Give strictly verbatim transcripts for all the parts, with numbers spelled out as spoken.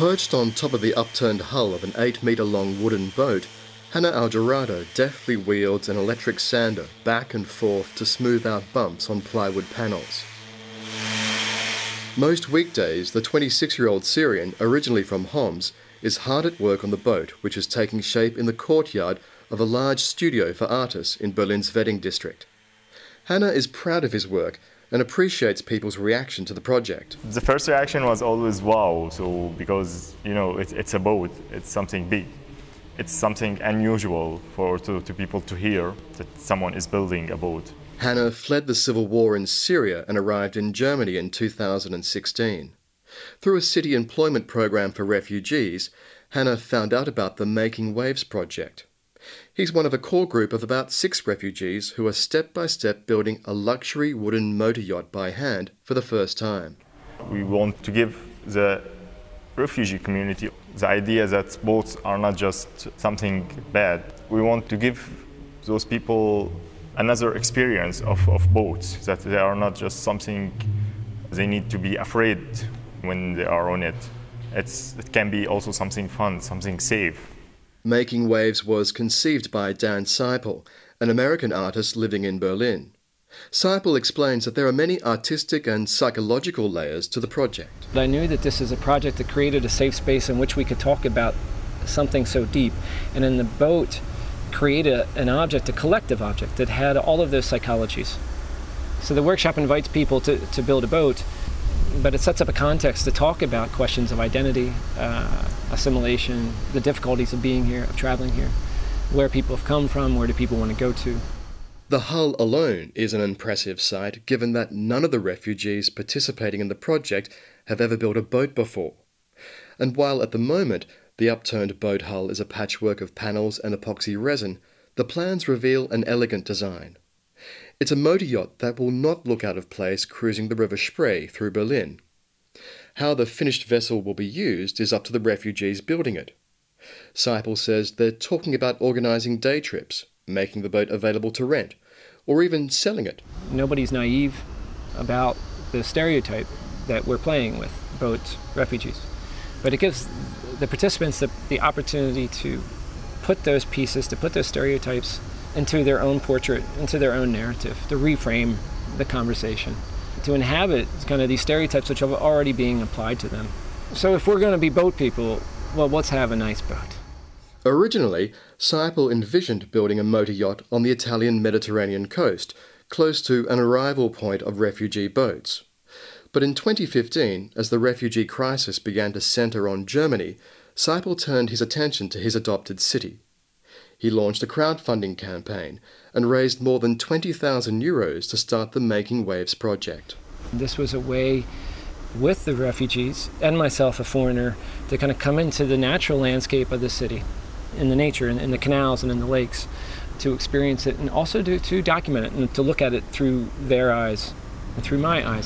Perched on top of the upturned hull of an eight metre long wooden boat, Hannah Algerado deftly wields an electric sander back and forth to smooth out bumps on plywood panels. Most weekdays, the twenty-six-year-old Syrian, originally from Homs, is hard at work on the boat, which is taking shape in the courtyard of a large studio for artists in Berlin's Wedding district. Hannah is proud of his work and appreciates people's reaction to the project. The first reaction was always wow, so because, you know, it's, it's a boat, it's something big. It's something unusual for to, to people to hear that someone is building a boat. Hannah fled the civil war in Syria and arrived in Germany in two thousand sixteen. Through a city employment program for refugees, Hannah found out about the Making Waves project. He's one of a core group of about six refugees who are step-by-step building a luxury wooden motor yacht by hand for the first time. We want to give the refugee community the idea that boats are not just something bad. We want to give those people another experience of, of boats, that they are not just something they need to be afraid when they are on it. It's, it can be also something fun, something safe. Making Waves was conceived by Dan Seipel, an American artist living in Berlin. Seipel explains that there are many artistic and psychological layers to the project. I knew that this is a project that created a safe space in which we could talk about something so deep. And in the boat, create a, an object, a collective object, that had all of those psychologies. So the workshop invites people to, to build a boat, but it sets up a context to talk about questions of identity, uh, assimilation, the difficulties of being here, of traveling here, where people have come from, where do people want to go to. The hull alone is an impressive sight, given that none of the refugees participating in the project have ever built a boat before. And while at the moment the upturned boat hull is a patchwork of panels and epoxy resin, the plans reveal an elegant design. It's a motor yacht that will not look out of place cruising the River Spree through Berlin. How the finished vessel will be used is up to the refugees building it. Seipel says they're talking about organising day trips, making the boat available to rent, or even selling it. Nobody's naive about the stereotype that we're playing with boats, refugees. But it gives the participants the, the opportunity to put those pieces, to put those stereotypes into their own portrait, into their own narrative, to reframe the conversation, to inhabit kind of these stereotypes which are already being applied to them. So if we're going to be boat people, well, let's have a nice boat. Originally, Seipel envisioned building a motor yacht on the Italian Mediterranean coast, close to an arrival point of refugee boats. But in twenty fifteen, as the refugee crisis began to centre on Germany, Seipel turned his attention to his adopted city. He launched a crowdfunding campaign and raised more than twenty thousand euros to start the Making Waves project. This was a way, with the refugees and myself, a foreigner, to kind of come into the natural landscape of the city, in the nature, in, in the canals and in the lakes, to experience it and also to, to document it and to look at it through their eyes and through my eyes.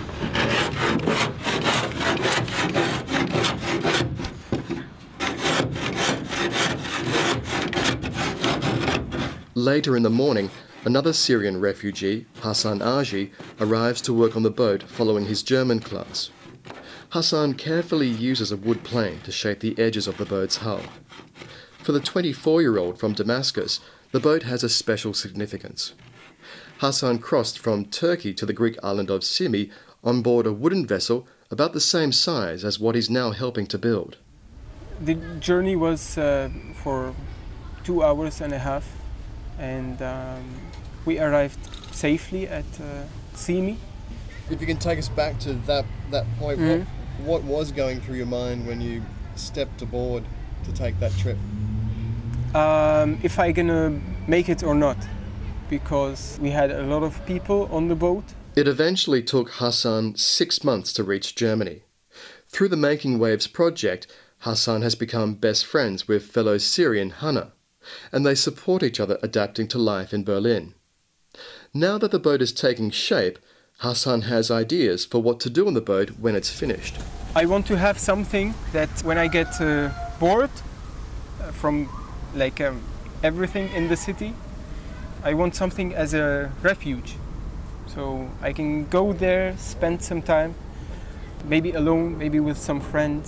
Later in the morning, another Syrian refugee, Hassan Aji, arrives to work on the boat following his German class. Hassan carefully uses a wood plane to shape the edges of the boat's hull. For the twenty-four-year-old from Damascus, the boat has a special significance. Hassan crossed from Turkey to the Greek island of Simi on board a wooden vessel about the same size as what he's now helping to build. The journey was uh, for two hours and a half. And um, we arrived safely at uh, Simi. If you can take us back to that, that point, mm-hmm. what, what was going through your mind when you stepped aboard to take that trip? Um, if I gonna make it or not, because we had a lot of people on the boat. It eventually took Hassan six months to reach Germany. Through the Making Waves project, Hassan has become best friends with fellow Syrian Hannah, and they support each other adapting to life in Berlin. Now that the boat is taking shape, Hassan has ideas for what to do on the boat when it's finished. I want to have something that when I get uh, bored uh, from like um, everything in the city, I want something as a refuge. So I can go there, spend some time, maybe alone, maybe with some friends.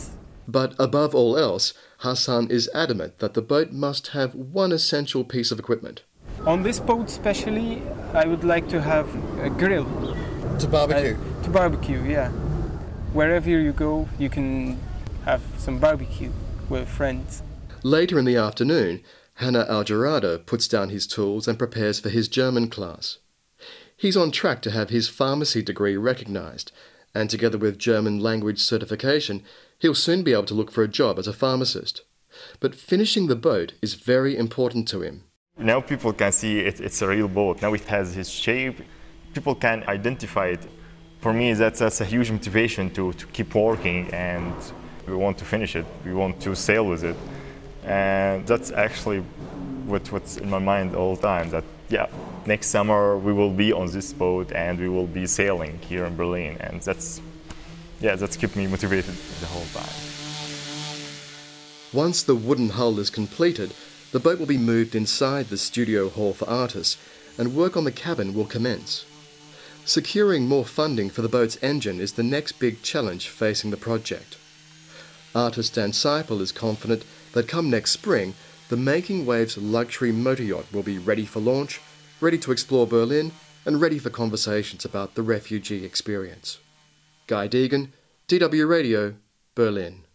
But above all else, Hassan is adamant that the boat must have one essential piece of equipment. On this boat especially, I would like to have a grill. To barbecue? Uh, to barbecue, yeah. Wherever you go, you can have some barbecue with friends. Later in the afternoon, Hanna Algerado puts down his tools and prepares for his German class. He's on track to have his pharmacy degree recognised, and together with German language certification, he'll soon be able to look for a job as a pharmacist. But finishing the boat is very important to him. Now people can see it, it's a real boat. Now it has its shape. People can identify it. For me, that's, that's a huge motivation to, to keep working, and we want to finish it. We want to sail with it. And that's actually what, what's in my mind all the time, that, yeah, next summer we will be on this boat and we will be sailing here in Berlin. And that's, yeah, that's kept me motivated the whole time. Once the wooden hull is completed, the boat will be moved inside the studio hall for artists, and work on the cabin will commence. Securing more funding for the boat's engine is the next big challenge facing the project. Artist Dan Seipel is confident that come next spring, the Making Waves luxury motor yacht will be ready for launch, ready to explore Berlin, and ready for conversations about the refugee experience. Guy Deegan, D W Radio, Berlin.